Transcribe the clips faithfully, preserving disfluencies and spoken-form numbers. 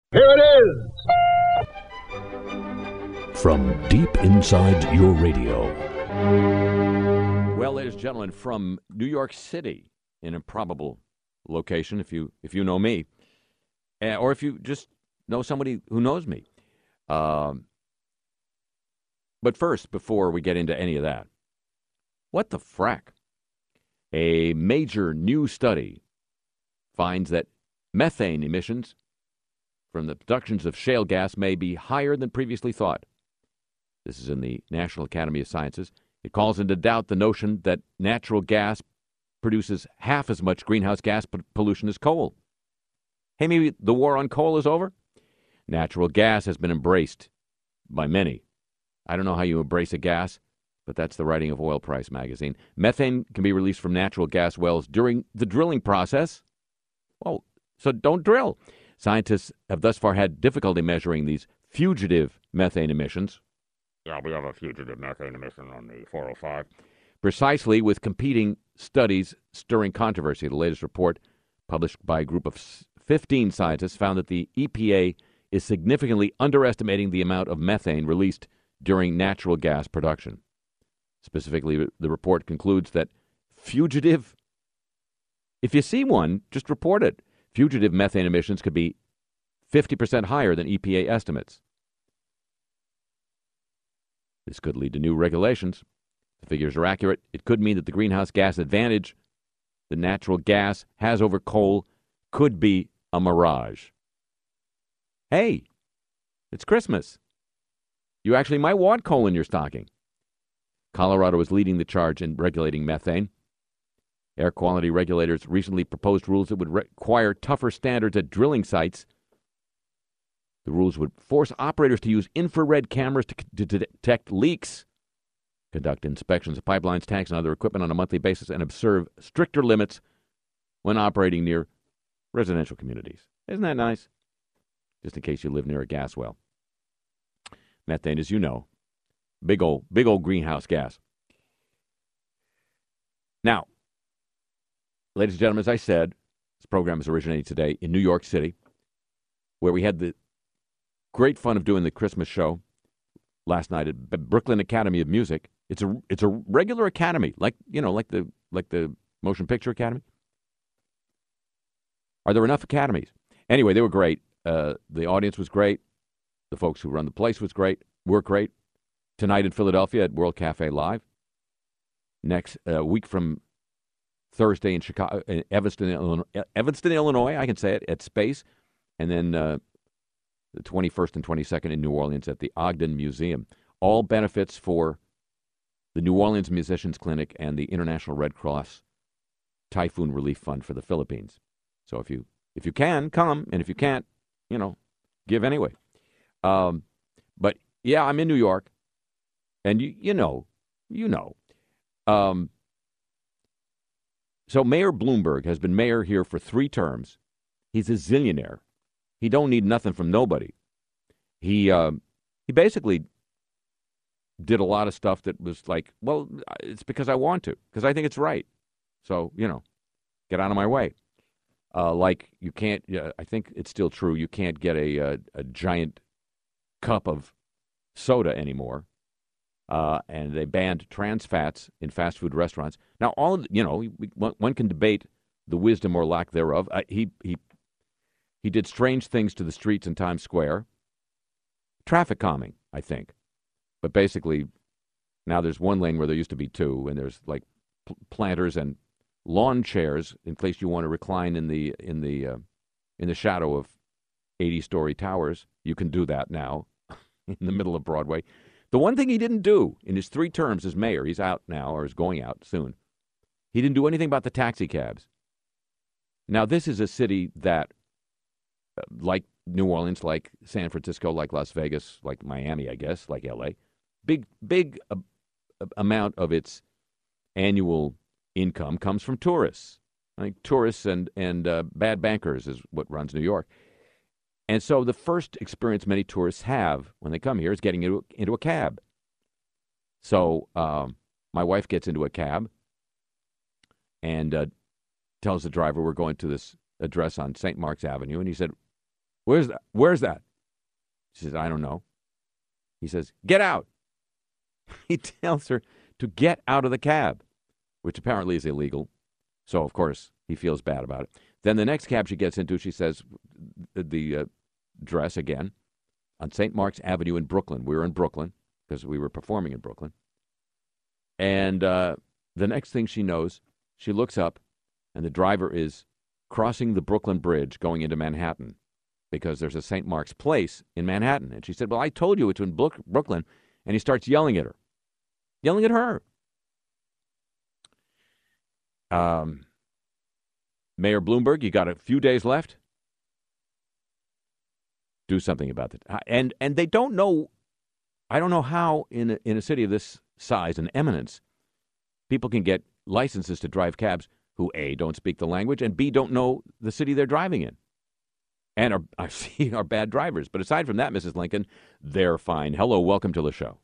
Here it is! From deep inside your radio. Well, ladies and gentlemen, from New York City, an improbable location, if you if you know me, uh, or if you just know somebody who knows me. Um, but first, before we get into any of that, what the frack? A major new study finds that methane emissions from the productions of shale gas may be higher than previously thought. This is in the National Academy of Sciences. It calls into doubt the notion that natural gas produces half as much greenhouse gas pollution as coal. Hey, maybe the war on coal is over? Natural gas has been embraced by many. I don't know how you embrace a gas, but that's the writing of Oil Price magazine. Methane can be released from natural gas wells during the drilling process. Well, so don't drill. Scientists have thus far had difficulty measuring these fugitive methane emissions. Yeah, we have a fugitive methane emission on the four oh five. Precisely, with competing studies stirring controversy. The latest report, published by a group of fifteen scientists, found that the E P A is significantly underestimating the amount of methane released during natural gas production. Specifically, the report concludes that fugitive, if you see one, just report it. Fugitive methane emissions could be fifty percent higher than E P A estimates. This could lead to new regulations. If the figures are accurate, it could mean that the greenhouse gas advantage the natural gas has over coal could be a mirage. Hey, it's Christmas. You actually might want coal in your stocking. Colorado is leading the charge in regulating methane. Air quality regulators recently proposed rules that would require tougher standards at drilling sites. The rules would force operators to use infrared cameras to, to detect leaks, conduct inspections of pipelines, tanks, and other equipment on a monthly basis, and observe stricter limits when operating near residential communities. Isn't that nice? Just in case you live near a gas well. Methane, as you know, big old, big old greenhouse gas. Now, ladies and gentlemen, as I said, this program is originating today in New York City, where we had the great fun of doing the Christmas show last night at B- Brooklyn Academy of Music. It's a it's a regular academy, like you know, like the like the Motion Picture Academy. Are there enough academies? Anyway, they were great. Uh, the audience was great. The folks who run the place was great. We're great. Tonight in Philadelphia at World Cafe Live. Next uh, week from Thursday in Chicago, in Evanston, Illinois, Evanston, Illinois, I can say it, at Space. And then uh, the twenty-first and twenty-second in New Orleans at the Ogden Museum. All benefits for the New Orleans Musicians Clinic and the International Red Cross Typhoon Relief Fund for the Philippines. So if you if you can, come. And if you can't, you know, give anyway. Um, but, yeah, I'm in New York. And you you know, you know. Um, so Mayor Bloomberg has been mayor here for three terms. He's a zillionaire. He don't need nothing from nobody. He uh, he basically did a lot of stuff that was like, well, it's because I want to, because I think it's right. So, you know, get out of my way. Uh, like you can't, uh, I think it's still true, you can't get a, a, a giant cup of soda anymore. Uh, and they banned trans fats in fast food restaurants. Now, all of, you know, we, one can debate the wisdom or lack thereof. Uh, he he he did strange things to the streets in Times Square. Traffic calming, I think. But basically, now there's one lane where there used to be two, and there's like pl- planters and lawn chairs in case you want to recline in the in the uh, in the shadow of eighty-story towers. You can do that now in the middle of Broadway. The one thing he didn't do in his three terms as mayor, he's out now or is going out soon, he didn't do anything about the taxi cabs. Now, this is a city that, uh, like New Orleans, like San Francisco, like Las Vegas, like Miami, I guess, like L A, big, big uh, amount of its annual income comes from tourists. Like tourists and, and uh, bad bankers is what runs New York. And so the first experience many tourists have when they come here is getting into, into a cab. So um, my wife gets into a cab and uh, tells the driver we're going to this address on Saint Mark's Avenue. And he said, Where's that? Where's that? She says, I don't know. He says, get out. He tells her to get out of the cab, which apparently is illegal. So, of course, he feels bad about it. Then the next cab she gets into, she says, the uh, dress again, on Saint Mark's Avenue in Brooklyn. We were in Brooklyn because we were performing in Brooklyn. And uh, the next thing she knows, she looks up, and the driver is crossing the Brooklyn Bridge going into Manhattan because there's a Saint Mark's Place in Manhattan. And she said, well, I told you it's in Brooklyn. And he starts yelling at her. Yelling at her. Um, Mayor Bloomberg, you got a few days left. Do something about it. And and they don't know, I don't know how in a, in a city of this size and eminence, people can get licenses to drive cabs who, A, don't speak the language, and B, don't know the city they're driving in. And are, I've seen are bad drivers. But aside from that, Missus Lincoln, they're fine. Hello, welcome to the show.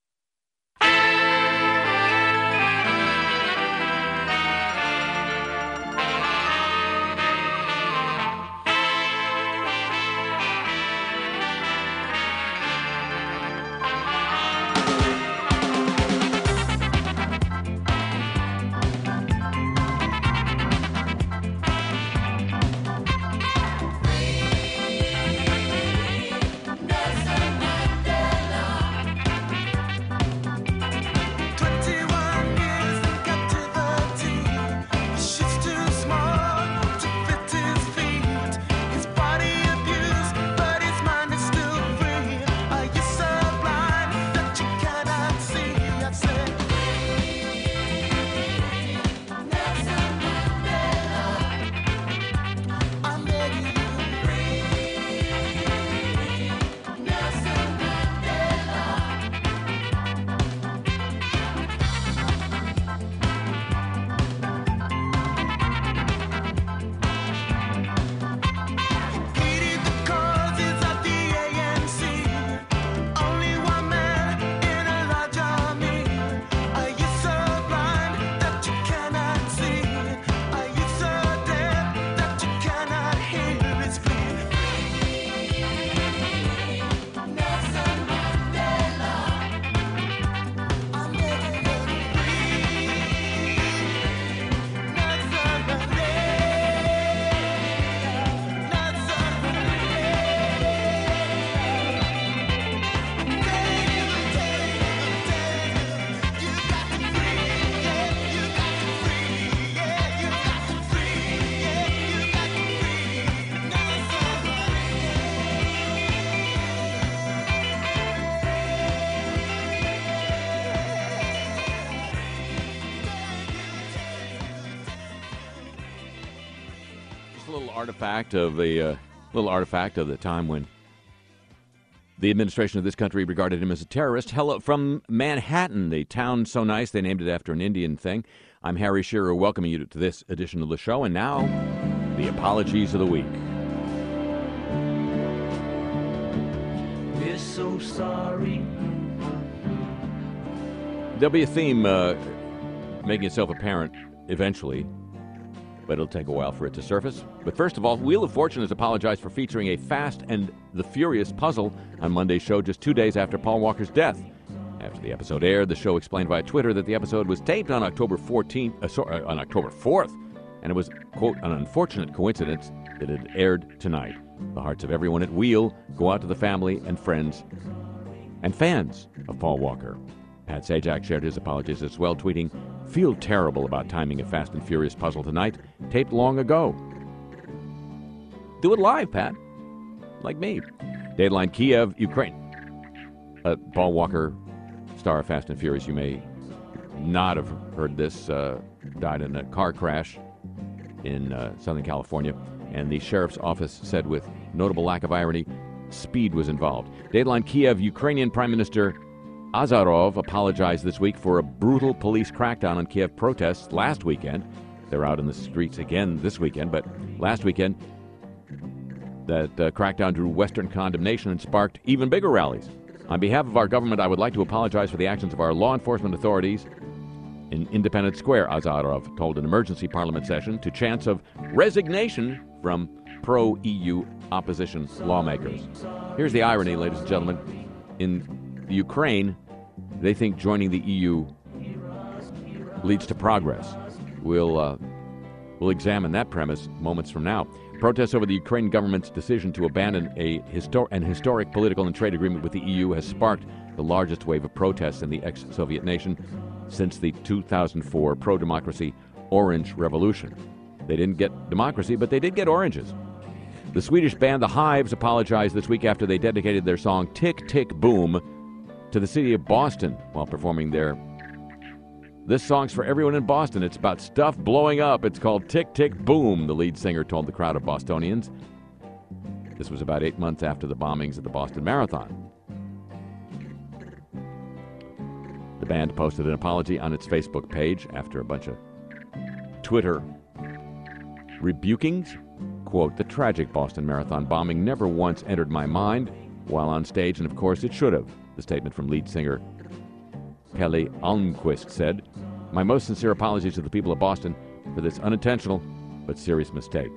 Artifact of a uh, little artifact of the time when the administration of this country regarded him as a terrorist. Hello from Manhattan, the town so nice they named it after an Indian thing. I'm Harry Shearer, welcoming you to this edition of the show, and now the apologies of the week. We're so sorry. There'll be a theme uh, making itself apparent eventually, but it'll take a while for it to surface. But first of all, Wheel of Fortune has apologized for featuring a Fast and the Furious puzzle on Monday's show just two days after Paul Walker's death. After the episode aired, the show explained via Twitter that the episode was taped on October fourteenth, uh, sorry, on October fourth, and it was, quote, an unfortunate coincidence that it aired tonight. The hearts of everyone at Wheel go out to the family and friends and fans of Paul Walker. Pat Sajak shared his apologies as well, tweeting, "Feel terrible about timing a Fast and Furious puzzle tonight, taped long ago." Do it live, Pat. Like me. Dateline Kiev, Ukraine. Uh, Paul Walker, star of Fast and Furious, you may not have heard this, uh, died in a car crash in uh, Southern California. And the sheriff's office said with notable lack of irony, speed was involved. Dateline Kiev, Ukrainian Prime Minister Azarov apologized this week for a brutal police crackdown on Kiev protests last weekend. They're out in the streets again this weekend, but last weekend, that uh, crackdown drew Western condemnation and sparked even bigger rallies. On behalf of our government, I would like to apologize for the actions of our law enforcement authorities in Independence Square, Azarov told an emergency parliament session to chants of resignation from pro-E U opposition lawmakers. Here's the irony, ladies and gentlemen. In the Ukraine, they think joining the E U leads to progress. We'll, uh, we'll examine that premise moments from now. Protests over the Ukrainian government's decision to abandon a histor- an historic political and trade agreement with the E U has sparked the largest wave of protests in the ex-Soviet nation since the two thousand four pro-democracy Orange Revolution. They didn't get democracy, but they did get oranges. The Swedish band The Hives apologized this week after they dedicated their song Tick, Tick, Boom to the city of Boston while performing there. This song's for everyone in Boston. It's about stuff blowing up. It's called Tick, Tick, Boom, the lead singer told the crowd of Bostonians. This was about eight months after the bombings at the Boston Marathon. The band posted an apology on its Facebook page after a bunch of Twitter rebukings. Quote, "The tragic Boston Marathon bombing never once entered my mind while on stage, and of course it should have," the statement from lead singer Pelle Almqvist said. "My most sincere apologies to the people of Boston for this unintentional but serious mistake."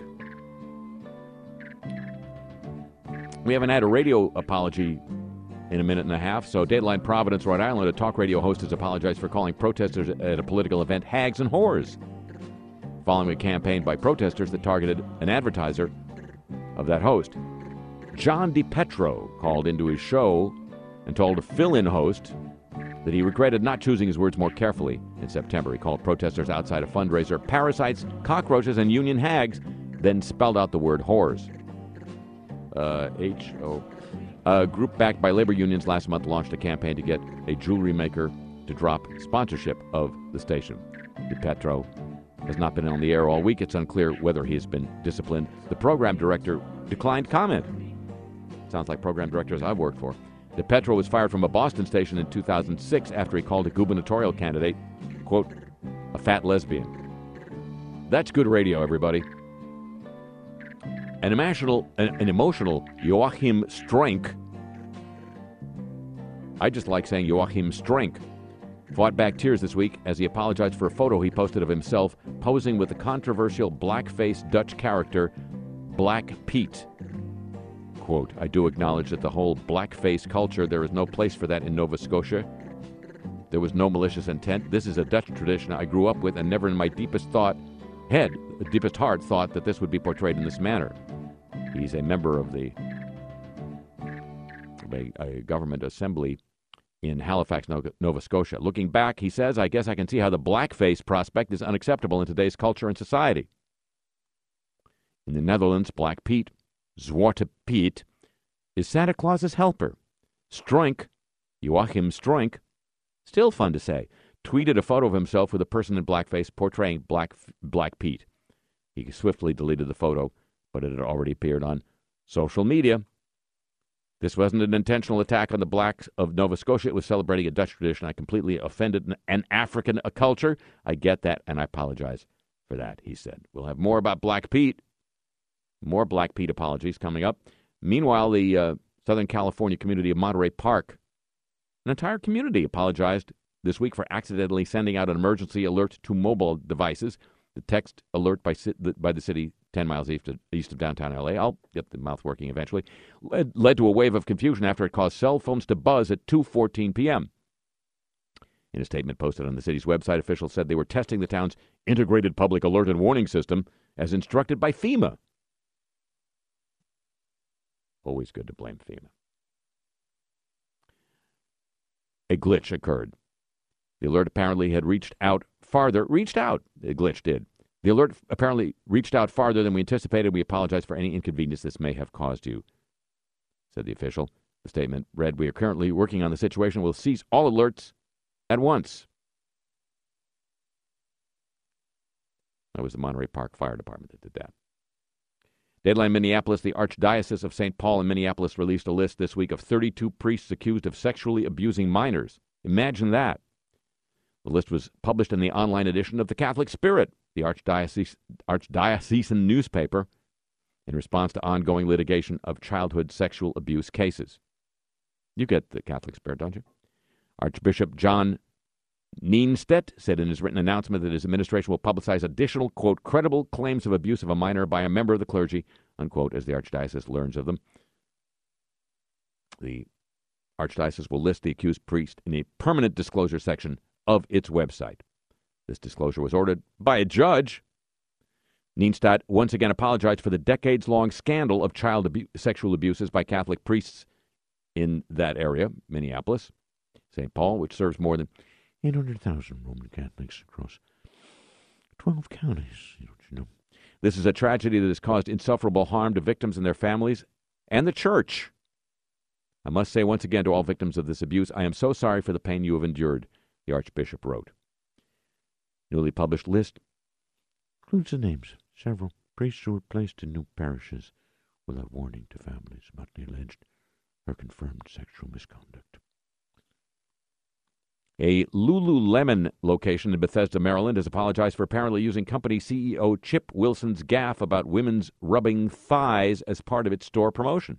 We haven't had a radio apology in a minute and a half, so Dateline Providence, Rhode Island, a talk radio host has apologized for calling protesters at a political event hags and whores, following a campaign by protesters that targeted an advertiser of that host. John DiPetro called into his show and told a fill-in host that he regretted not choosing his words more carefully in September. He called protesters outside a fundraiser parasites, cockroaches, and union hags, then spelled out the word whores. Uh, H O. A group backed by labor unions last month launched a campaign to get a jewelry maker to drop sponsorship of the station. DiPetro has not been on the air all week. It's unclear whether he has been disciplined. The program director declined comment. Sounds like program directors I've worked for. DiPetro was fired from a Boston station in two thousand six after he called a gubernatorial candidate, quote, a fat lesbian. That's good radio, everybody. An emotional, an, an emotional Joachim Strenk, I just like saying Joachim Strenk, fought back tears this week as he apologized for a photo he posted of himself posing with the controversial blackface Dutch character Black Pete. Quote, "I do acknowledge that the whole blackface culture, there is no place for that in Nova Scotia. There was no malicious intent. This is a Dutch tradition I grew up with and never in my deepest thought, head, deepest heart, thought that this would be portrayed in this manner." He's a member of the of a, a government assembly in Halifax, Nova Scotia. Looking back, he says, "I guess I can see how the blackface prospect is unacceptable in today's culture and society." In the Netherlands, Black Pete, Zwarte Piet, is Santa Claus's helper. Strenk, Joachim Strenk, still fun to say, tweeted a photo of himself with a person in blackface portraying Black, Black Pete. He swiftly deleted the photo, but it had already appeared on social media. This wasn't an intentional attack on the blacks of Nova Scotia. It was celebrating a Dutch tradition. I completely offended an, an African a culture. I get that, and I apologize for that, he said. We'll have more about Black Pete, more Black Pete apologies coming up. Meanwhile, the uh, Southern California community of Monterey Park, an entire community apologized this week for accidentally sending out an emergency alert to mobile devices. The text alert by, by the city ten miles east of, east of downtown L A, I'll get the mouth working eventually, led, led to a wave of confusion after it caused cell phones to buzz at two fourteen p.m. In a statement posted on the city's website, officials said they were testing the town's integrated public alert and warning system as instructed by FEMA. Always good to blame FEMA. A glitch occurred. The alert apparently had reached out farther. Reached out, the glitch did. The alert apparently reached out farther than we anticipated. We apologize for any inconvenience this may have caused you, said the official. The statement read, "We are currently working on the situation. We'll cease all alerts at once." That was the Monterey Park Fire Department that did that. Deadline Minneapolis, the Archdiocese of Saint Paul in Minneapolis released a list this week of thirty-two priests accused of sexually abusing minors. Imagine that. The list was published in the online edition of the Catholic Spirit, the Archdiocese, Archdiocesan newspaper, in response to ongoing litigation of childhood sexual abuse cases. You get the Catholic Spirit, don't you? Archbishop John Nienstedt said in his written announcement that his administration will publicize additional, quote, credible claims of abuse of a minor by a member of the clergy, unquote, as the Archdiocese learns of them. The Archdiocese will list the accused priest in a permanent disclosure section of its website. This disclosure was ordered by a judge. Nienstedt once again apologized for the decades-long scandal of child abu- sexual abuses by Catholic priests in that area, Minneapolis, Saint Paul, which serves more than eight hundred thousand Roman Catholics across twelve counties. Don't you know? This is a tragedy that has caused insufferable harm to victims and their families and the Church. I must say once again to all victims of this abuse, I am so sorry for the pain you have endured, the Archbishop wrote. Newly published list includes the names of several priests who were placed in new parishes without warning to families about the alleged or confirmed sexual misconduct. A Lululemon location in Bethesda, Maryland, has apologized for apparently using company C E O Chip Wilson's gaffe about women's rubbing thighs as part of its store promotion.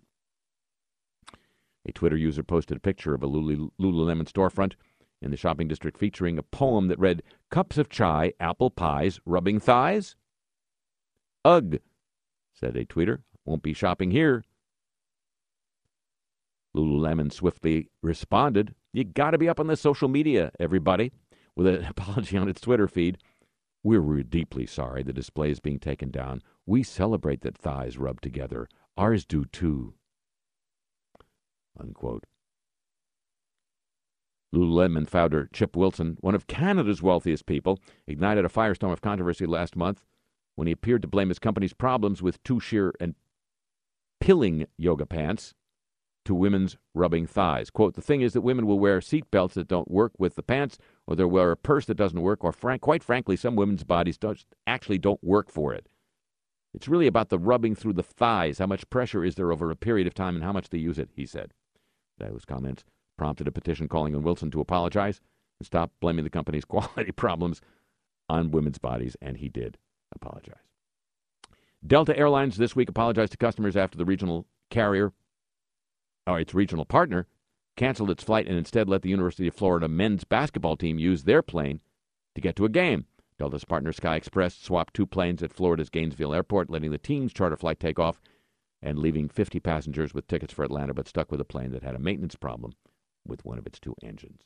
A Twitter user posted a picture of a Lulu- Lululemon storefront in the shopping district featuring a poem that read, "Cups of chai, apple pies, rubbing thighs?" Ugh, said a tweeter. Won't be shopping here. Lululemon swiftly responded, "You got to be up on the social media, everybody," with an apology on its Twitter feed. "We're, we're deeply sorry the display is being taken down. We celebrate that thighs rub together. Ours do too." Unquote. Lululemon founder Chip Wilson, one of Canada's wealthiest people, ignited a firestorm of controversy last month when he appeared to blame his company's problems with too sheer and pilling yoga pants to women's rubbing thighs. Quote, "The thing is that women will wear seat belts that don't work with the pants, or they'll wear a purse that doesn't work, or frank, quite frankly, some women's bodies don't, actually don't work for it. It's really about the rubbing through the thighs. How much pressure is there over a period of time and how much they use it," he said. Those comments prompted a petition calling on Wilson to apologize and stop blaming the company's quality problems on women's bodies, and he did apologize. Delta Airlines this week apologized to customers after the regional carrier, or its regional partner, canceled its flight and instead let the University of Florida men's basketball team use their plane to get to a game. Delta's partner Sky Express swapped two planes at Florida's Gainesville Airport, letting the team's charter flight take off and leaving fifty passengers with tickets for Atlanta, but stuck with a plane that had a maintenance problem with one of its two engines.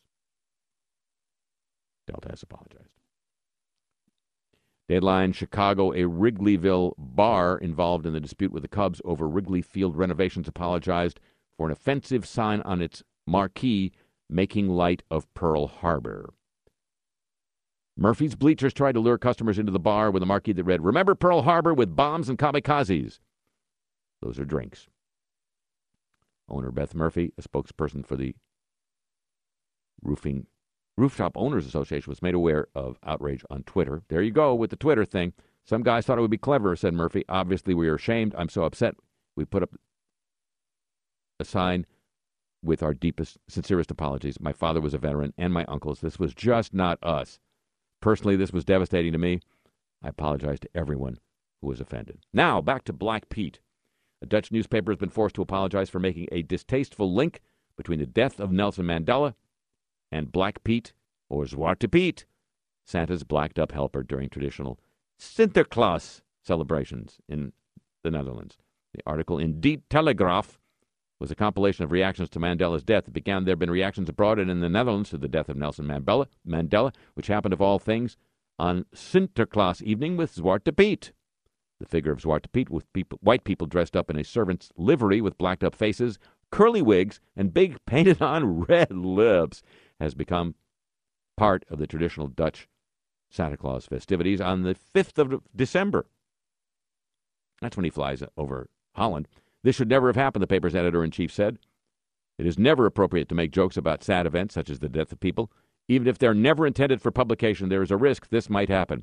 Delta has apologized. Deadline, Chicago, a Wrigleyville bar involved in the dispute with the Cubs over Wrigley Field renovations, apologized for an offensive sign on its marquee making light of Pearl Harbor. Murphy's Bleachers tried to lure customers into the bar with a marquee that read, "Remember Pearl Harbor with bombs and kamikazes." Those are drinks. Owner Beth Murphy, a spokesperson for the Roofing Rooftop Owners Association, was made aware of outrage on Twitter. There you go with the Twitter thing. Some guys thought it would be clever, said Murphy. Obviously, we are ashamed. I'm so upset. We put up a sign with our deepest, sincerest apologies. My father was a veteran, and my uncles. This was just not us. Personally, this was devastating to me. I apologize to everyone who was offended. Now, back to Black Pete. A Dutch newspaper has been forced to apologize for making a distasteful link between the death of Nelson Mandela and Black Pete, or Zwarte Piet, Santa's blacked-up helper during traditional Sinterklaas celebrations in the Netherlands. The article in Die Telegraaf was a compilation of reactions to Mandela's death. It began there have been reactions abroad and in the Netherlands to the death of Nelson Mandela, Mandela, which happened, of all things, on Sinterklaas evening with Zwarte Piet. The figure of Zwarte Piet, with people, white people dressed up in a servant's livery with blacked-up faces, curly wigs, and big painted-on red lips, has become part of the traditional Dutch Santa Claus festivities on the fifth of December. That's when he flies over Holland. This should never have happened, the paper's editor-in-chief said. It is never appropriate to make jokes about sad events such as the death of people. Even if they're never intended for publication, there is a risk this might happen.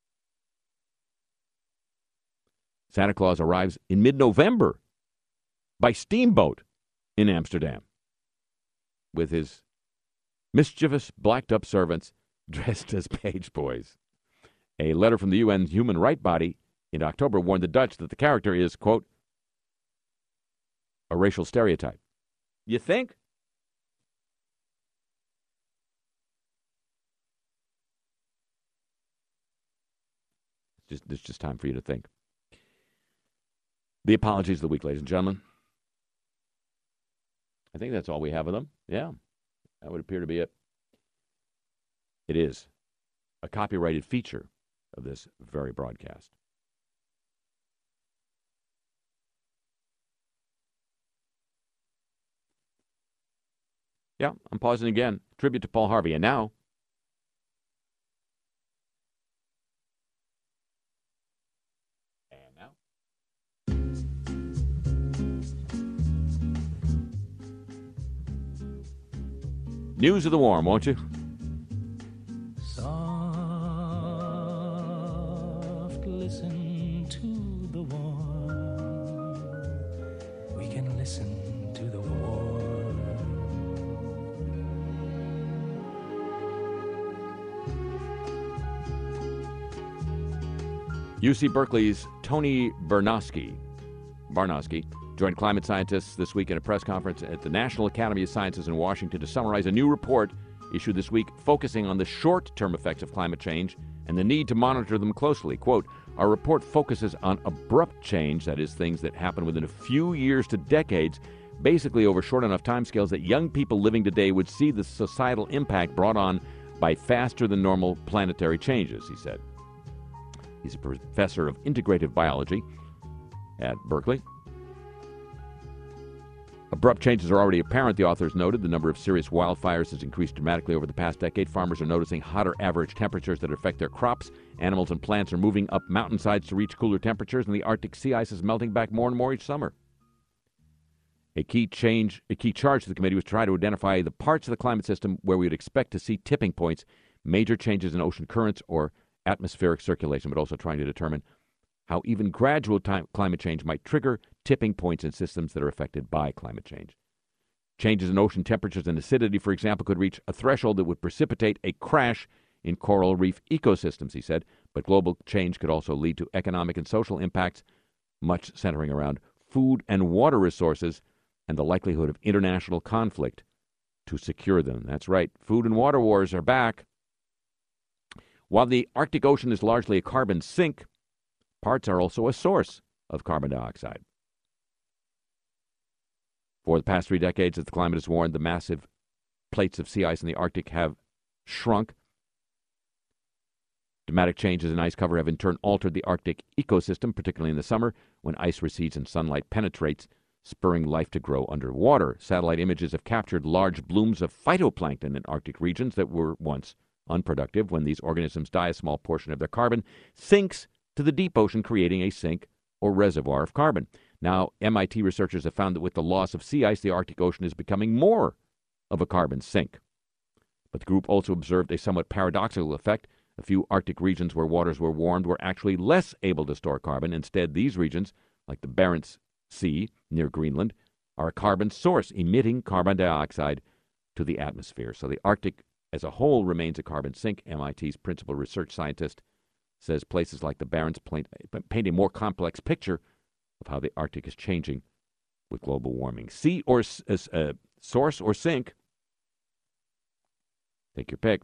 Santa Claus arrives in mid-November by steamboat in Amsterdam with his mischievous, blacked-up servants dressed as page boys. A letter from the U N human rights body in October warned the Dutch that the character is, quote, a racial stereotype. You think? Just, it's just time for you to think. The apologies of the week, ladies and gentlemen. I think that's all we have of them. Yeah, that would appear to be it. It is a copyrighted feature of this very broadcast. Yeah, I'm pausing again. Tribute to Paul Harvey. And now, and now, news of the warm, won't you? Soft, listen to the warm. We can listen to the warm. U C Berkeley's Tony Barnosky, Barnosky joined climate scientists this week in a press conference at the National Academy of Sciences in Washington to summarize a new report issued this week focusing on the short-term effects of climate change and the need to monitor them closely. Quote, our report focuses on abrupt change, that is, things that happen within a few years to decades, basically over short enough timescales that young people living today would see the societal impact brought on by faster than normal planetary changes, he said. He's a professor of integrative biology at Berkeley. Abrupt changes are already apparent, the authors noted. The number of serious wildfires has increased dramatically over the past decade. Farmers are noticing hotter average temperatures that affect their crops. Animals and plants are moving up mountainsides to reach cooler temperatures, and the Arctic sea ice is melting back more and more each summer. A key change, a key charge to the committee was to try to identify the parts of the climate system where we would expect to see tipping points, major changes in ocean currents or atmospheric circulation, but also trying to determine how even gradual time, climate change might trigger tipping points in systems that are affected by climate change. Changes in ocean temperatures and acidity, for example, could reach a threshold that would precipitate a crash in coral reef ecosystems, he said, but global change could also lead to economic and social impacts, much centering around food and water resources and the likelihood of international conflict to secure them. That's right, food and water wars are back. While the Arctic Ocean is largely a carbon sink, parts are also a source of carbon dioxide. For the past three decades, as the climate has warmed, the massive plates of sea ice in the Arctic have shrunk. Dramatic changes in ice cover have in turn altered the Arctic ecosystem, particularly in the summer when ice recedes and sunlight penetrates, spurring life to grow underwater. Satellite images have captured large blooms of phytoplankton in Arctic regions that were once unproductive. When these organisms die, a small portion of their carbon sinks to the deep ocean, creating a sink or reservoir of carbon. Now, M I T researchers have found that with the loss of sea ice, the Arctic Ocean is becoming more of a carbon sink. But the group also observed a somewhat paradoxical effect. A few Arctic regions where waters were warmed were actually less able to store carbon. Instead, these regions, like the Barents Sea near Greenland, are a carbon source, emitting carbon dioxide to the atmosphere. So the Arctic as a whole remains a carbon sink. M I T's principal research scientist says places like the Barents paint, paint a more complex picture of how the Arctic is changing with global warming. Sea or uh, source or sink, take your pick.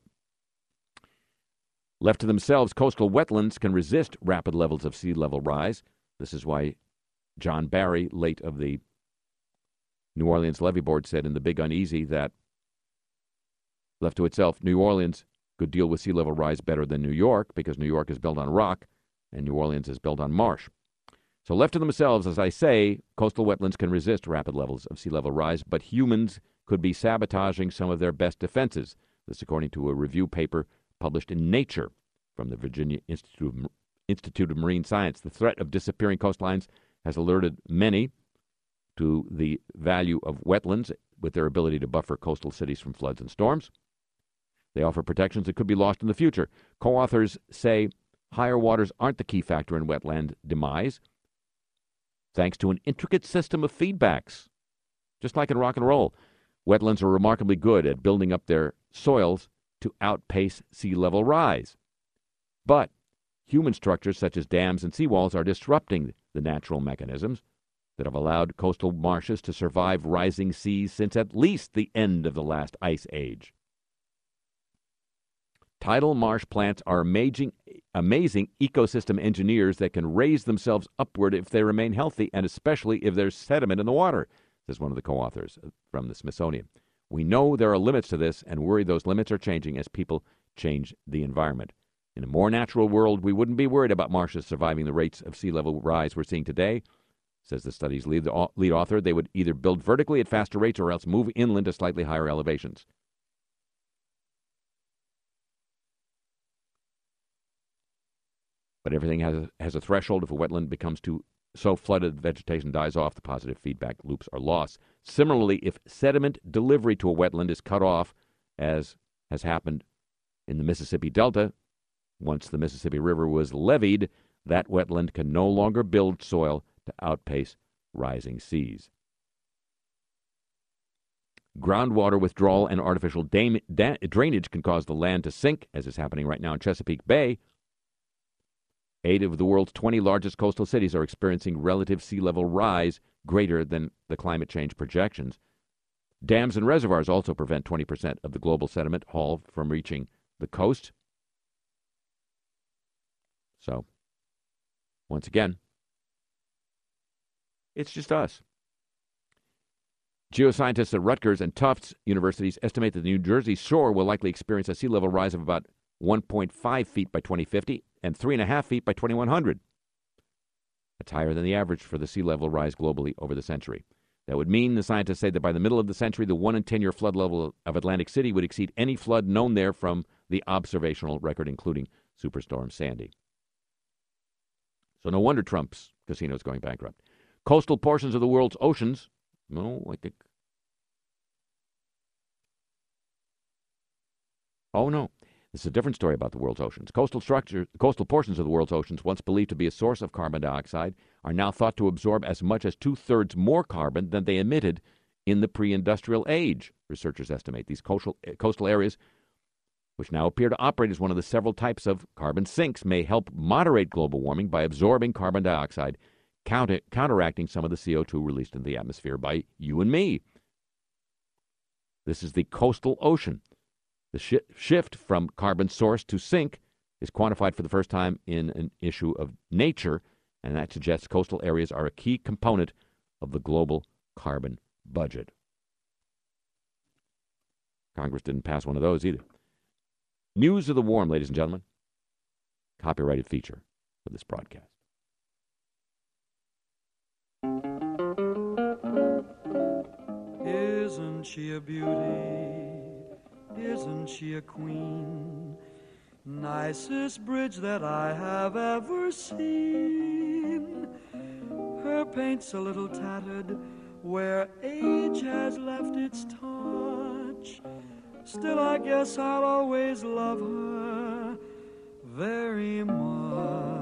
Left to themselves, coastal wetlands can resist rapid levels of sea level rise. This is why John Barry, late of the New Orleans Levee Board, said in The Big Uneasy that left to itself, New Orleans could deal with sea level rise better than New York because New York is built on rock and New Orleans is built on marsh. So left to themselves, as I say, coastal wetlands can resist rapid levels of sea level rise, but humans could be sabotaging some of their best defenses. This according to a review paper published in Nature from the Virginia Institute of, Institute of Marine Science. The threat of disappearing coastlines has alerted many to the value of wetlands with their ability to buffer coastal cities from floods and storms. They offer protections that could be lost in the future. Co-authors say higher waters aren't the key factor in wetland demise, thanks to an intricate system of feedbacks. Just like in rock and roll, wetlands are remarkably good at building up their soils to outpace sea level rise. But human structures such as dams and seawalls are disrupting the natural mechanisms that have allowed coastal marshes to survive rising seas since at least the end of the last ice age. Tidal marsh plants are amazing, amazing ecosystem engineers that can raise themselves upward if they remain healthy, and especially if there's sediment in the water, says one of the co-authors from the Smithsonian. We know there are limits to this and worry those limits are changing as people change the environment. In a more natural world, we wouldn't be worried about marshes surviving the rates of sea level rise we're seeing today, says the study's lead, lead author. They would either build vertically at faster rates or else move inland to slightly higher elevations. But everything has a, has a threshold. If a wetland becomes too so flooded, vegetation dies off, the positive feedback loops are lost. Similarly, if sediment delivery to a wetland is cut off, as has happened in the Mississippi Delta, once the Mississippi River was leveed, that wetland can no longer build soil to outpace rising seas. Groundwater withdrawal and artificial dam- da- drainage can cause the land to sink, as is happening right now in Chesapeake Bay. Eight of the world's twenty largest coastal cities are experiencing relative sea level rise greater than the climate change projections. Dams and reservoirs also prevent twenty percent of the global sediment haul from reaching the coast. So, once again, it's just us. Geoscientists at Rutgers and Tufts universities estimate that the New Jersey shore will likely experience a sea level rise of about one point five feet by twenty fifty and three point five feet by twenty-one hundred. That's higher than the average for the sea level rise globally over the century. That would mean, the scientists say, that by the middle of the century, the one in ten year flood level of Atlantic City would exceed any flood known there from the observational record, including Superstorm Sandy. So no wonder Trump's casino is going bankrupt. Coastal portions of the world's oceans, no, I think. Oh, no. This is a different story about the world's oceans. Coastal structure, coastal portions of the world's oceans, once believed to be a source of carbon dioxide, are now thought to absorb as much as two-thirds more carbon than they emitted in the pre-industrial age. Researchers estimate these coastal, coastal areas, which now appear to operate as one of the several types of carbon sinks, may help moderate global warming by absorbing carbon dioxide, counter, counteracting some of the C O two released into the atmosphere by you and me. This is the coastal ocean. The sh- shift from carbon source to sink is quantified for the first time in an issue of Nature, and that suggests coastal areas are a key component of the global carbon budget. Congress didn't pass one of those either. News of the Warm, ladies and gentlemen. Copyrighted feature for this broadcast. Isn't she a beauty? Isn't she a queen? Nicest bridge that I have ever seen. Her paint's a little tattered where age has left its touch. Still, I guess I'll always love her very much.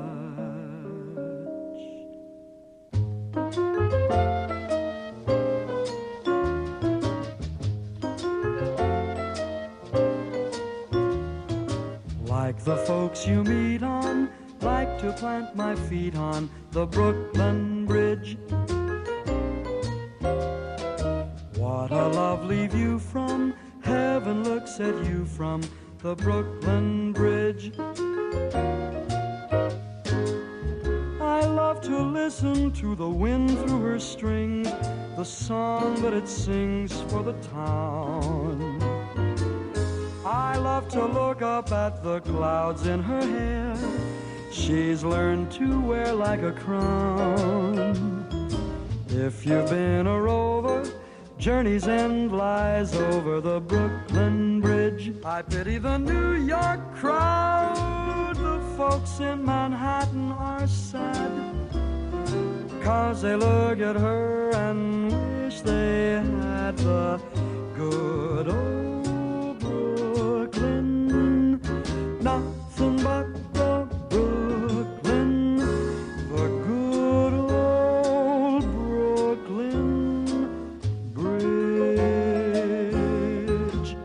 Like the folks you meet on, like to plant my feet on the Brooklyn Bridge. What a lovely view from heaven looks at you from the Brooklyn Bridge. I love to listen to the wind through her strings, the song that it sings for the town. I love to look up at the clouds in her hair. She's learned to wear like a crown. If you've been a rover, journey's end lies over the Brooklyn Bridge. I pity the New York crowd. The folks in Manhattan are sad, 'cause they look at her and wish they had the good old Brooklyn. Nothing but the Brooklyn, the good old Brooklyn Bridge.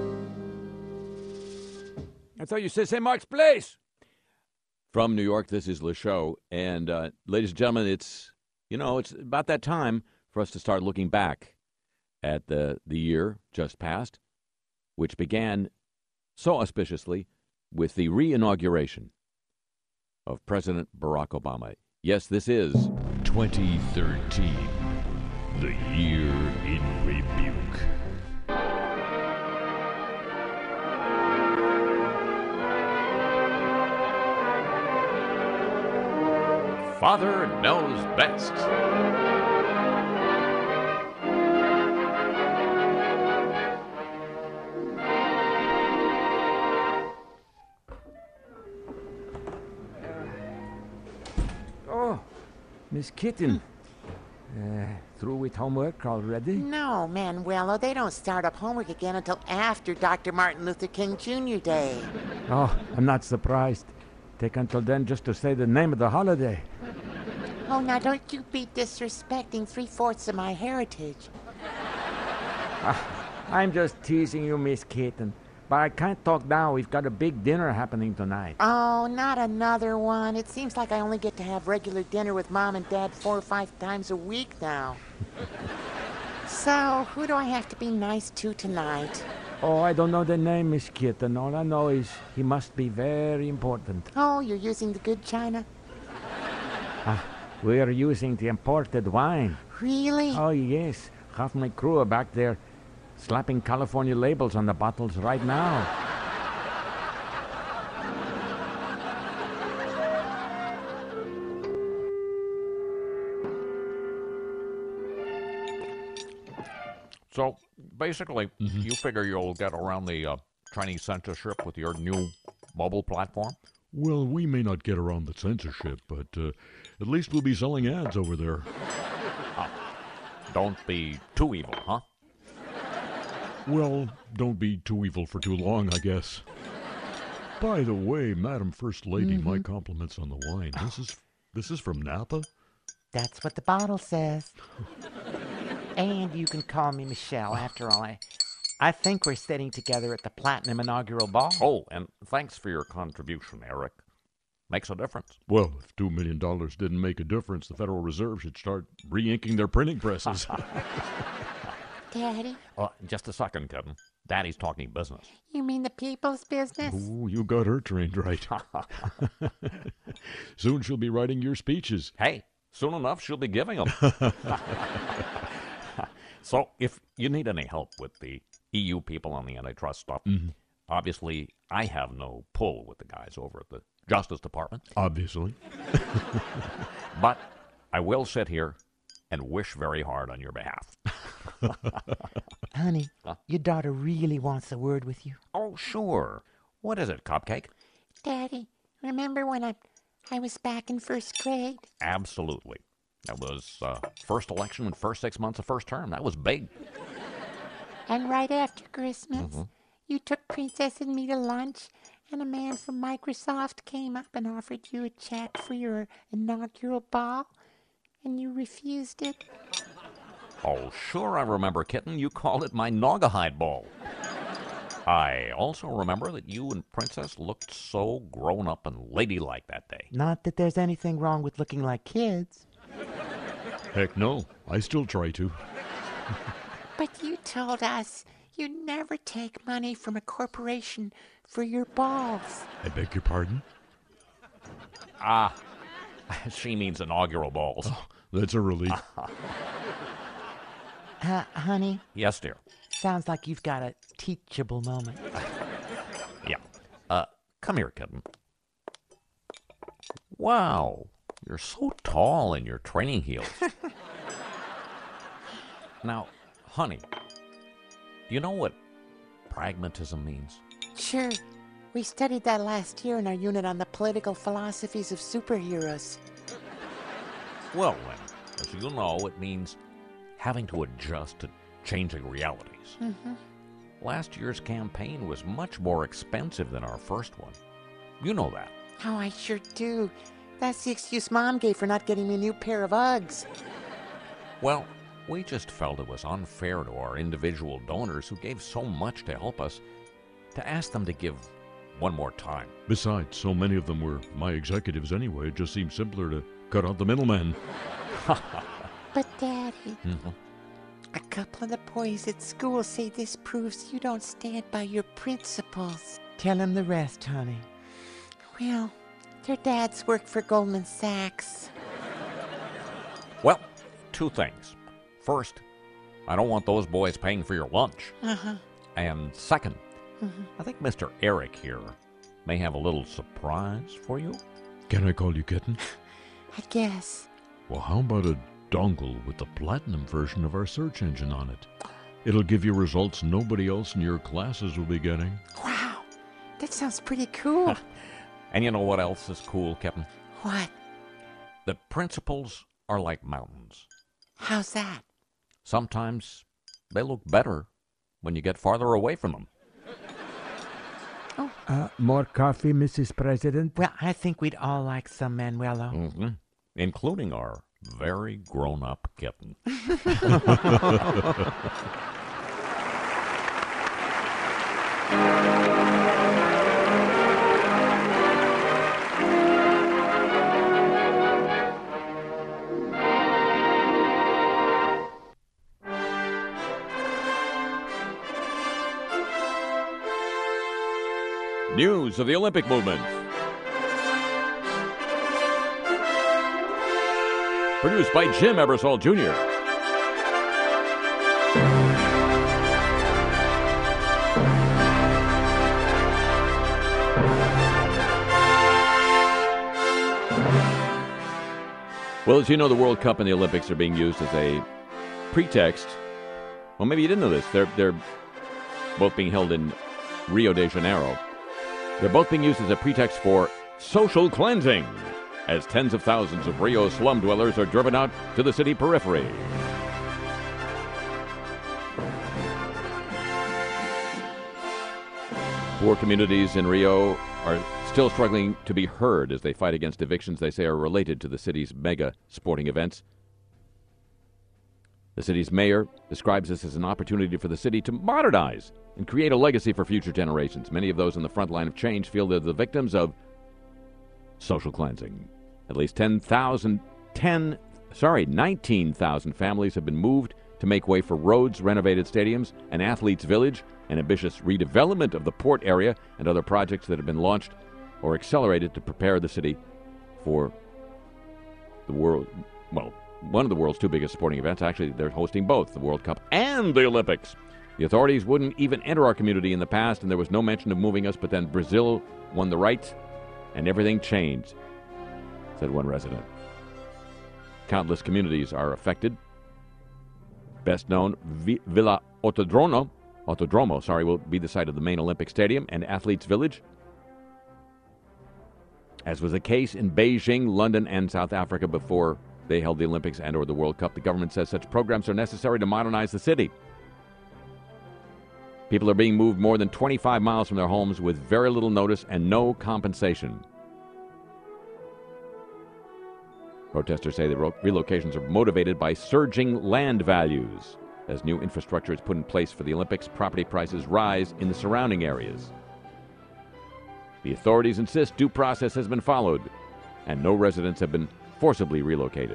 I thought you said Saint Mark's Place. From New York, this is Le Show. And uh, ladies and gentlemen, it's, you know, it's about that time for us to start looking back at the, the year just passed, which began so auspiciously with the re-inauguration of President Barack Obama. Yes, this is twenty thirteen, the year in rebuke. Father Knows Best. Oh, Miss Kitten. Uh, through with homework already? No, Manuelo, they don't start up homework again until after Doctor Martin Luther King Junior Day. Oh, I'm not surprised. Take until then just to say the name of the holiday. Oh, now don't you be disrespecting three-fourths of my heritage. I'm just teasing you, Miss Kitten. But I can't talk now. We've got a big dinner happening tonight. Oh, not another one. It seems like I only get to have regular dinner with Mom and Dad four or five times a week now. So, who do I have to be nice to tonight? Oh, I don't know the name, Miss Kitten. All I know is he must be very important. Oh, you're using the good china? Ah, we are using the imported wine. Really? Oh, yes. Half my crew are back there slapping California labels on the bottles right now. So, basically, you figure you'll get around the uh, Chinese censorship with your new mobile platform? Well, we may not get around the censorship, but uh, at least we'll be selling ads over there. Don't be too evil, huh? Well, don't be too evil for too long, I guess. By the way, Madam First Lady, Mm-hmm. my compliments on the wine. This is this is from Napa? That's what the bottle says. And you can call me Michelle. After all, I, I think we're sitting together at the Platinum Inaugural Ball. Oh, and thanks for your contribution, Eric. Makes a difference. Well, if two million dollars didn't make a difference, the Federal Reserve should start re-inking their printing presses. Daddy, Well, just a second, Kevin. Daddy's talking business. you mean the people's business? Ooh, you got her trained right. Soon she'll be writing your speeches. Hey, soon enough she'll be giving them. So, if you need any help with the E U people on the antitrust stuff, obviously I have no pull with the guys over at the Justice Department. Obviously. But I will sit here and wish very hard on your behalf. Honey, your daughter really wants a word with you. Oh, sure. What is it, Cupcake? Daddy, remember when I, I was back in first grade? Absolutely. That was uh, first election and first six months of first term. That was big. And right after Christmas, Mm-hmm. you took Princess and me to lunch, and a man from Microsoft came up and offered you a check for your inaugural ball, and you refused it. Oh, sure, I remember, Kitten. You called it my Naugahyde ball. I also remember that you and Princess looked so grown up and ladylike that day. Not that there's anything wrong with looking like kids. Heck no. I still try to. But you told us you'd never take money from a corporation for your balls. I beg your pardon? Ah, she means inaugural balls. That's a relief. Uh, honey, Yes, dear. sounds like you've got a teachable moment. Yeah. Uh, come here, Kitten. Wow, you're so tall in your training heels. Now, honey, do you know what pragmatism means? Sure. We studied that last year in our unit on the political philosophies of superheroes. Well, then, as you know, it means having to adjust to changing realities. Mm-hmm. Last year's campaign was much more expensive than our first one. You know that. Oh, I sure do. That's the excuse Mom gave for not getting me a new pair of Uggs. Well, we just felt it was unfair to our individual donors who gave so much to help us to ask them to give one more time. Besides, so many of them were my executives anyway. It just seemed simpler to cut out the middleman. But, Daddy, Mhm. a couple of the boys at school say this proves you don't stand by your principles. Tell them the rest, honey. Well, their dads work for Goldman Sachs. Well, two things. First, I don't want those boys paying for your lunch. Uh-huh. And second, Mhm. I think Mister Eric here may have a little surprise for you. Can I call you Kitten? I guess. Well, how about a dongle with the platinum version of our search engine on it? It'll give you results nobody else in your classes will be getting. Wow, that sounds pretty cool. And you know what else is cool, Captain? What? That principles are like mountains. How's that? Sometimes they look better when you get farther away from them. Uh, more coffee, Missus President? Well, I think we'd all like some, Manuelo. Mm-hmm. Including our very grown-up kitten. News of the Olympic movement. Produced by Jim Ebersol Junior Well, as you know, the World Cup and the Olympics are being used as a pretext. Well, maybe you didn't know this. They're, they're both being held in Rio de Janeiro. They're both being used as a pretext for social cleansing, as tens of thousands of Rio slum dwellers are driven out to the city periphery. Poor communities in Rio are still struggling to be heard as they fight against evictions they say are related to the city's mega sporting events. The city's mayor describes this as an opportunity for the city to modernize and create a legacy for future generations. Many of those on the front line of change feel they're the victims of social cleansing. At least ten thousand, ten, sorry, nineteen thousand families have been moved to make way for roads, renovated stadiums, an athletes' village, an ambitious redevelopment of the port area, and other projects that have been launched or accelerated to prepare the city for the world, well, one of the world's two biggest sporting events. Actually, they're hosting both, the World Cup and the Olympics. The authorities wouldn't even enter our community in the past, and there was no mention of moving us, but then Brazil won the rights, and everything changed, said one resident. Countless communities are affected. Best known, v- Villa Autodromo, Autodromo, sorry, will be the site of the main Olympic Stadium and Athletes' Village. As was the case in Beijing, London, and South Africa before they held the Olympics and or the World Cup, the government says such programs are necessary to modernize the city. People are being moved more than twenty-five miles from their homes with very little notice and no compensation. Protesters say the relocations are motivated by surging land values. As new infrastructure is put in place for the Olympics, property prices rise in the surrounding areas. The authorities insist due process has been followed, and no residents have been forcibly relocated.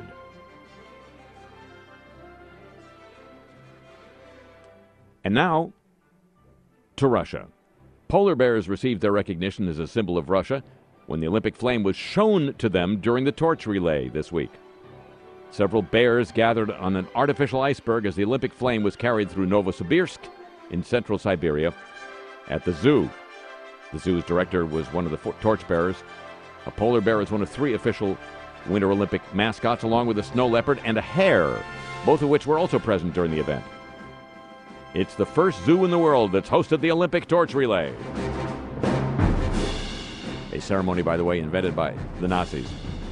And now, to Russia. Polar bears received their recognition as a symbol of Russia when the Olympic flame was shown to them during the torch relay this week. Several bears gathered on an artificial iceberg as the Olympic flame was carried through Novosibirsk in central Siberia at the zoo. The zoo's director was one of the torchbearers. A polar bear is one of three official Winter Olympic mascots, along with a snow leopard and a hare, both of which were also present during the event. It's the first zoo in the world that's hosted the Olympic torch relay. A ceremony, by the way, invented by the Nazis.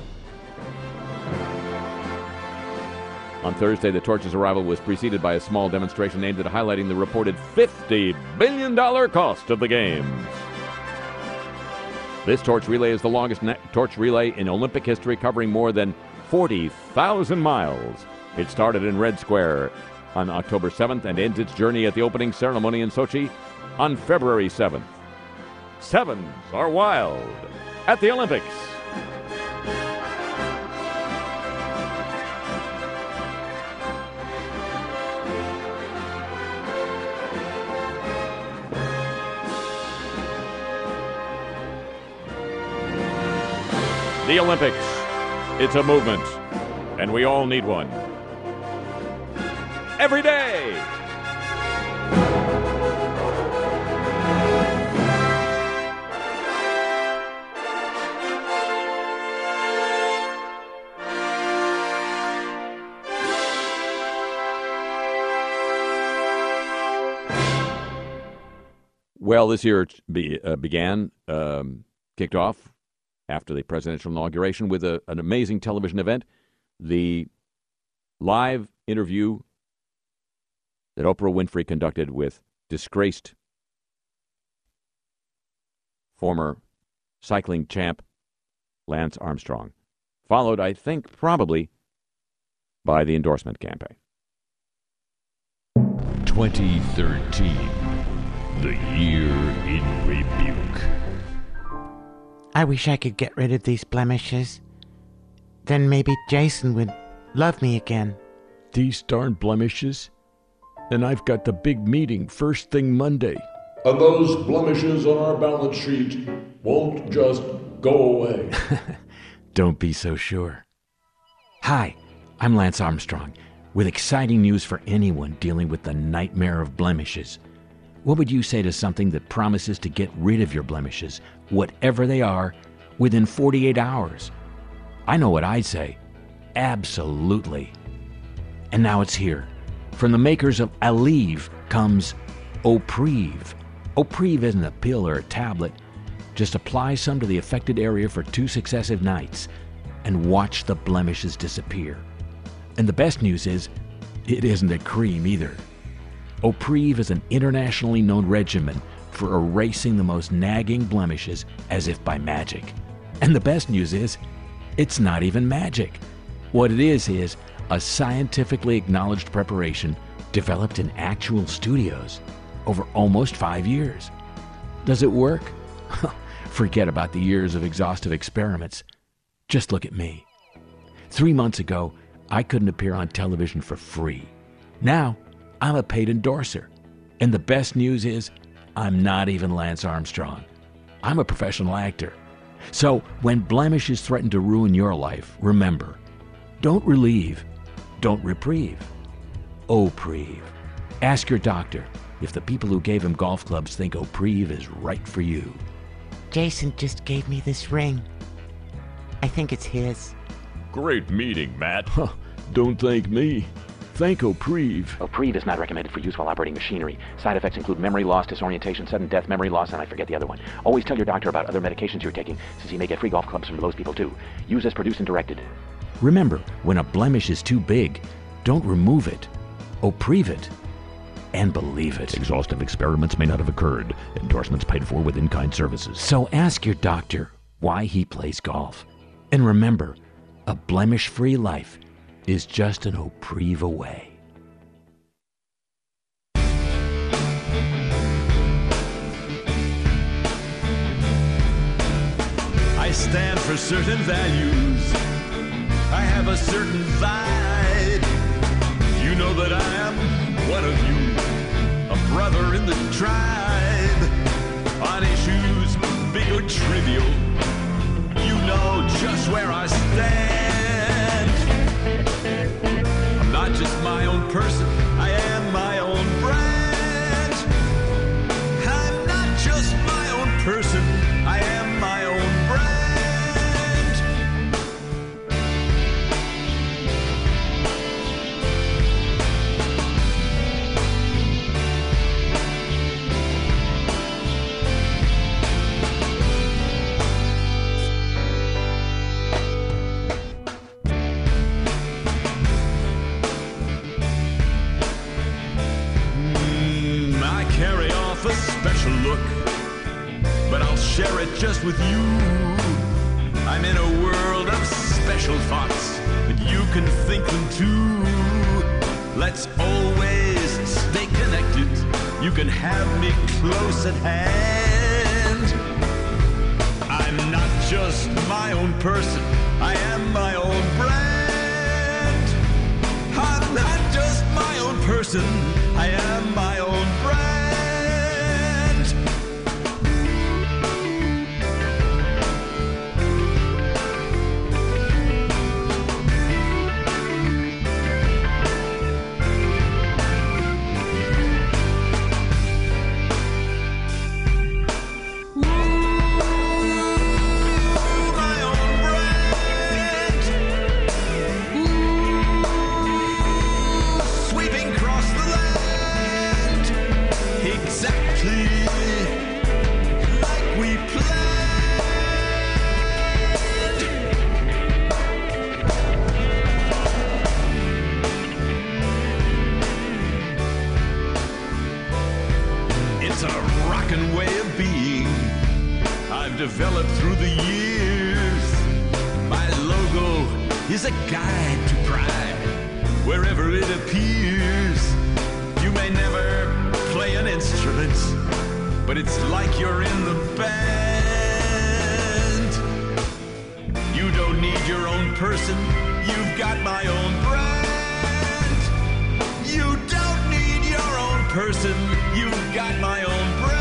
On Thursday, the torch's arrival was preceded by a small demonstration aimed at highlighting the reported fifty billion dollars cost of the Games. This torch relay is the longest ne- torch relay in Olympic history, covering more than forty thousand miles. It started in Red Square on October seventh and ends its journey at the opening ceremony in Sochi on February seventh. Sevens are wild at the Olympics. The Olympics. It's a movement, and we all need one. Every day! Well, this year be, uh, began, um, kicked off after the presidential inauguration with a, an amazing television event, the live interview that Oprah Winfrey conducted with disgraced former cycling champ Lance Armstrong, followed, I think, probably by the endorsement campaign. twenty thirteen, the year in rebuke. I wish I could get rid of these blemishes. Then maybe Jason would love me again. These darn blemishes? And I've got the big meeting first thing Monday. And those blemishes on our balance sheet won't just go away. Don't be so sure. Hi, I'm Lance Armstrong, with exciting news for anyone dealing with the nightmare of blemishes. What would you say to something that promises to get rid of your blemishes, whatever they are, within forty-eight hours? I know what I'd say. Absolutely. And now it's here. From the makers of Aleve comes Oprieve. Oprieve isn't a pill or a tablet. Just apply some to the affected area for two successive nights and watch the blemishes disappear. And the best news is, it isn't a cream either. Oprieve is an internationally known regimen for erasing the most nagging blemishes as if by magic. And the best news is, it's not even magic. What it is is a scientifically acknowledged preparation developed in actual studios over almost five years. Does it work? Forget about the years of exhaustive experiments. Just look at me. Three months ago, I couldn't appear on television for free. Now, I'm a paid endorser. And the best news is, I'm not even Lance Armstrong. I'm a professional actor. So, when blemishes threaten to ruin your life, remember, don't relieve, don't reprieve. Oprieve. Ask your doctor if the people who gave him golf clubs think Oprieve is right for you. Jason just gave me this ring. I think it's his. Great meeting, Matt. Huh, don't thank me. Thank Oprieve. Oprieve is not recommended for use while operating machinery. Side effects include memory loss, disorientation, sudden death, memory loss, and I forget the other one. Always tell your doctor about other medications you're taking, since you may get free golf clubs from those people too. Use as produced and directed. Remember, when a blemish is too big, don't remove it. Oprieve it. And believe it. Exhaustive experiments may not have occurred. Endorsements paid for with in-kind services. So ask your doctor why he plays golf. And remember, a blemish-free life is just an Oprieve away. I stand for certain values. I have a certain vibe. You know that I am one of you, a brother in the tribe. On issues big or trivial, you know just where I stand. I'm not just my own person, I am my own brand. I'm not just my own person, I am my own brand. A special look, but I'll share it just with you. I'm in a world of special thoughts, but you can think them too. Let's always stay connected. You can have me close at hand. I'm not just my own person, I am my own brand. I'm not just my own person, I am my own brand. exactly like we planned. It's a rockin' way of being I've developed through the years. My logo is a guide to pride wherever it appears. You may never play an instrument, but it's like you're in the band. You don't need your own person, you've got my own brand. You don't need your own person, you've got my own brand.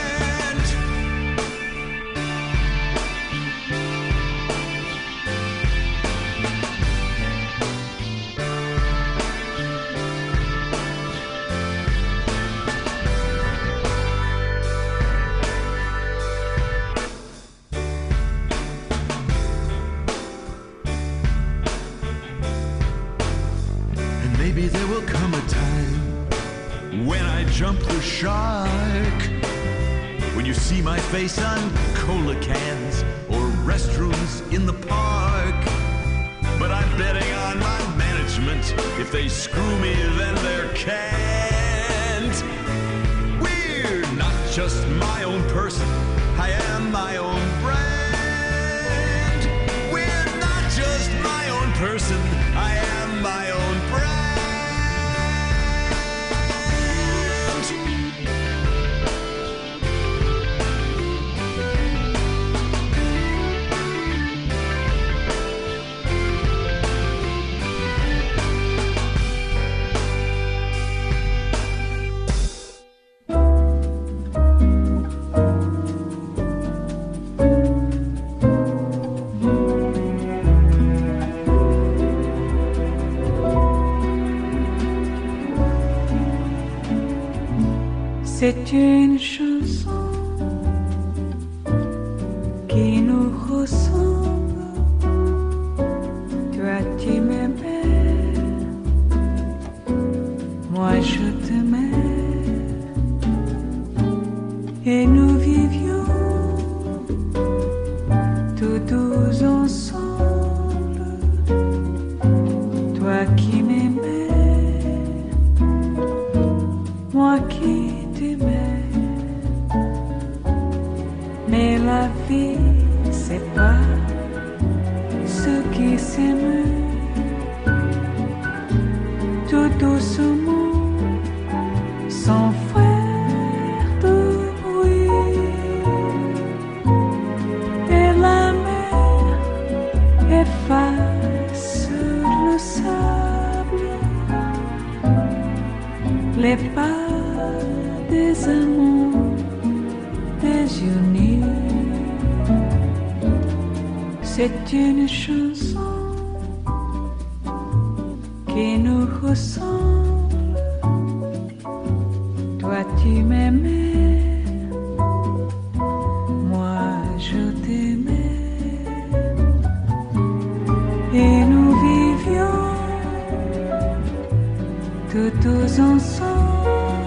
Maybe there will come a time when I jump the shark, when you see my face on cola cans or restrooms in the park. But I'm betting on my management. If they screw me, then they're canned. We're not just my own person, I am my own brand. We're not just my own person, I am my own brand. C'est une chanson qui nous ressemble. Toi tu m'aimais, moi je t'aimais, et nous vivions tous deux ensemble. Toi qui m'aimais, moi qui mais la vie, c'est pas ce qui s'aiment. Tout doucement, sans faire de bruit. Et la mer efface le sable, les pas des amants désunis. C'est une chanson qui nous ressemble. Toi tu m'aimais, moi je t'aimais, et nous vivions tous ensemble.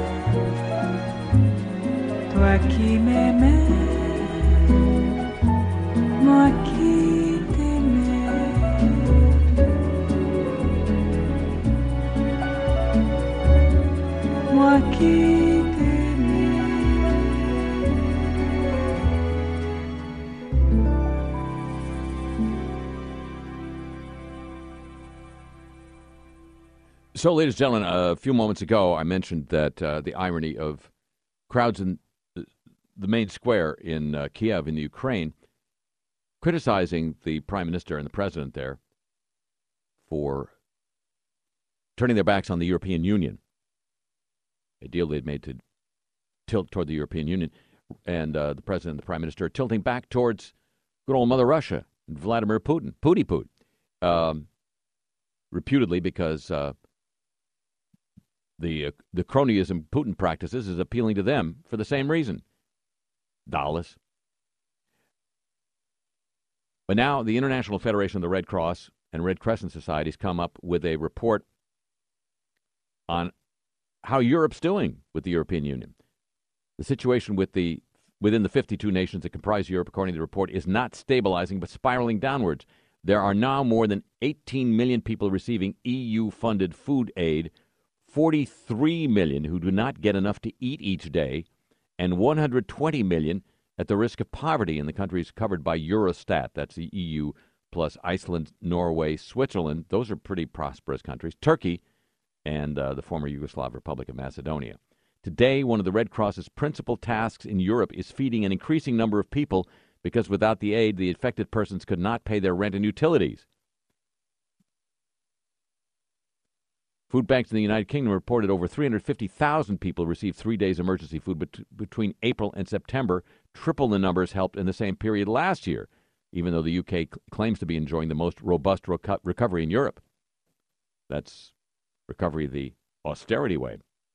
Toi qui m'aimais, moi qui t'aimais, moi qui t'aimais. So, ladies and gentlemen, a few moments ago I mentioned that uh, the irony of crowds in the main square in uh, Kiev in the Ukraine criticizing the prime minister and the president there for turning their backs on the European Union, a deal they'd made to tilt toward the European Union, and uh, the president and the prime minister are tilting back towards good old Mother Russia and Vladimir Putin, Pooty Poot, um, reputedly because uh, the uh, the cronyism Putin practices is appealing to them for the same reason. Dollars. But now the International Federation of the Red Cross and Red Crescent Societies come up with a report on how Europe's doing with the European Union. The situation with the within the fifty-two nations that comprise Europe, according to the report, is not stabilizing but spiraling downwards. There are now more than eighteen million people receiving E U-funded food aid, forty-three million who do not get enough to eat each day, and one hundred twenty million at the risk of poverty in the countries covered by Eurostat. That's the E U plus Iceland, Norway, Switzerland. Those are pretty prosperous countries. Turkey and uh, the former Yugoslav Republic of Macedonia. Today, one of the Red Cross's principal tasks in Europe is feeding an increasing number of people because without the aid, the affected persons could not pay their rent and utilities. Food banks in the United Kingdom reported over three hundred fifty thousand people received three days emergency food bet- between April and September, triple the numbers helped in the same period last year, even though the U K cl- claims to be enjoying the most robust reco- recovery in Europe. That's recovery the austerity way.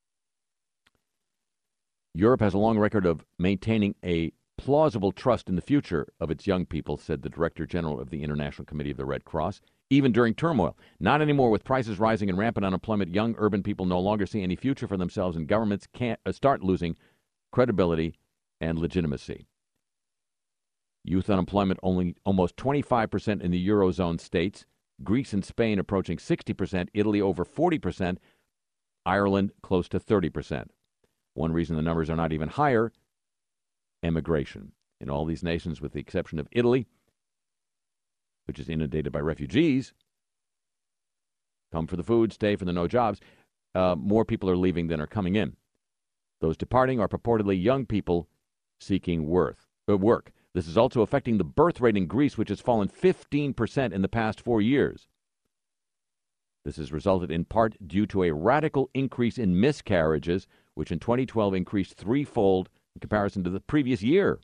Europe has a long record of maintaining a plausible trust in the future of its young people, said the Director General of the International Committee of the Red Cross, even during turmoil. Not anymore. With prices rising and rampant unemployment, young urban people no longer see any future for themselves, and governments can't uh, start losing credibility and legitimacy. Youth unemployment only almost twenty-five percent in the Eurozone states, Greece and Spain approaching sixty percent, Italy over forty percent, Ireland close to thirty percent. One reason the numbers are not even higher, immigration. In all these nations, with the exception of Italy, which is inundated by refugees, come for the food, stay for the no jobs, uh, more people are leaving than are coming in. Those departing are purportedly young people seeking worth, uh, work. This is also affecting the birth rate in Greece, which has fallen fifteen percent in the past four years. This has resulted in part due to a radical increase in miscarriages, which in twenty twelve increased threefold in comparison to the previous year.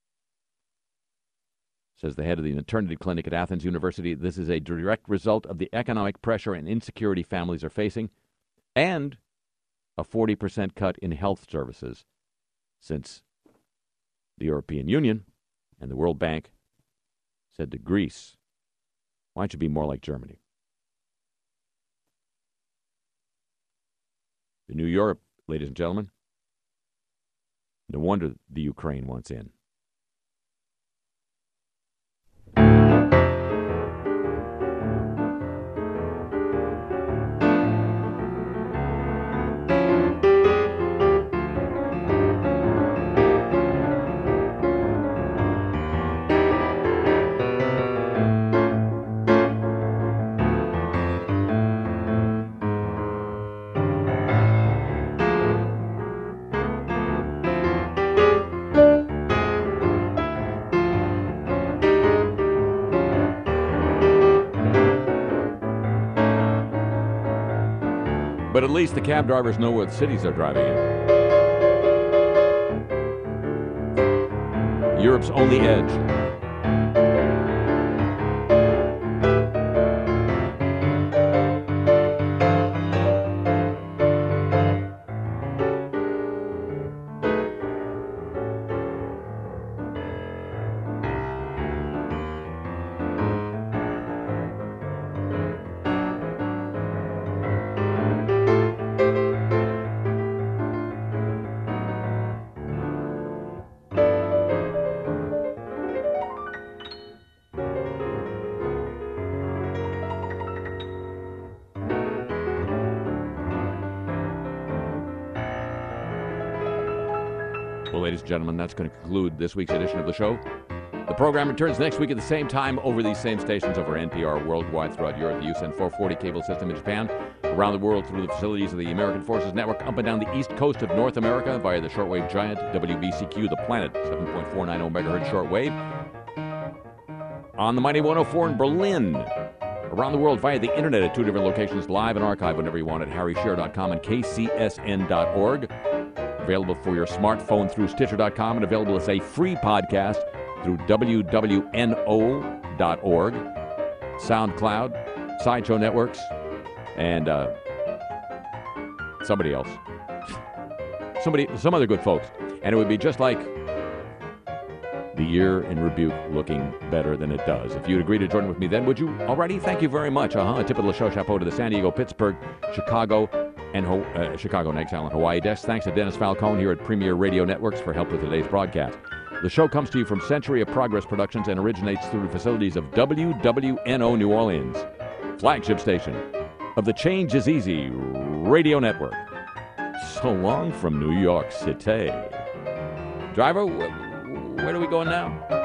Says the head of the maternity clinic at Athens University, this is a direct result of the economic pressure and insecurity families are facing, and a forty percent cut in health services since the European Union and the World Bank said to Greece, why don't you be more like Germany? The new Europe, ladies and gentlemen. No wonder the Ukraine wants in. But at least the cab drivers know what cities they're driving in. Europe's only edge. Well, ladies and gentlemen, that's going to conclude this week's edition of the show. The program returns next week at the same time over these same stations over N P R worldwide throughout Europe, the U S N four forty cable system in Japan, around the world through the facilities of the American Forces Network, up and down the east coast of North America via the shortwave giant W B C Q, the planet, seven point four nine zero megahertz shortwave. On the mighty one oh four in Berlin. Around the world via the internet at two different locations, live and archived whenever you want at harry shearer dot com and k c s n dot org. Available for your smartphone through stitcher dot com and available as a free podcast through w w n o dot org, SoundCloud, Sideshow Networks, and uh, somebody else. Somebody, some other good folks. And it would be just like the year in rebuke looking better than it does. If you'd agree to join with me then, would you already? Thank you very much. Uh-huh. A tip of the show chapeau to the San Diego, Pittsburgh, Chicago, and Ho- uh, Chicago and Exile and Hawaii desks. Thanks to Dennis Falcone here at Premier Radio Networks for help with today's broadcast. The show comes to you from Century of Progress Productions and originates through the facilities of W W N O New Orleans, flagship station of the Change is Easy Radio Network. So long from New York City. Driver, wh- where are we going now?